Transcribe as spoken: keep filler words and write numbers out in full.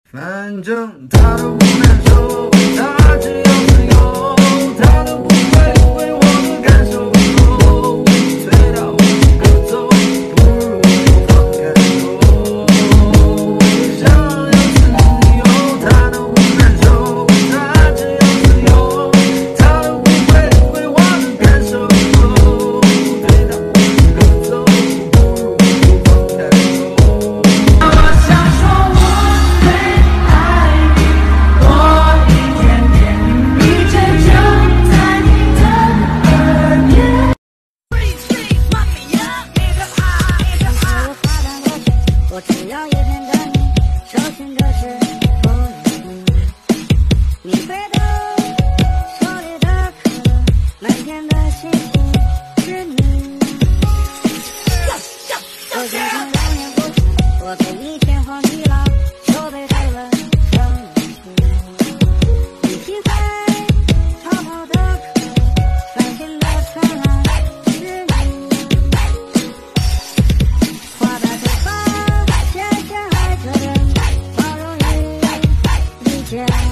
反正他都不难受，他只要自由，他都不会为我的感受不够，推到我走，不如我放开手。我想要自由，他都不难受，他只要自由，他都不会为我的感受不够，推到我走，不如我放开手。我想说我最爱你，我一天天一直就在你的耳边。 我只要一天的你，手心的是不能你飞的手里的可满天的星星是你。我心中两眼不死，我给你天荒地老，手背带了生你心飞逃跑的可满天的灿烂是你。花白头发，谢谢爱的人，好容易理解。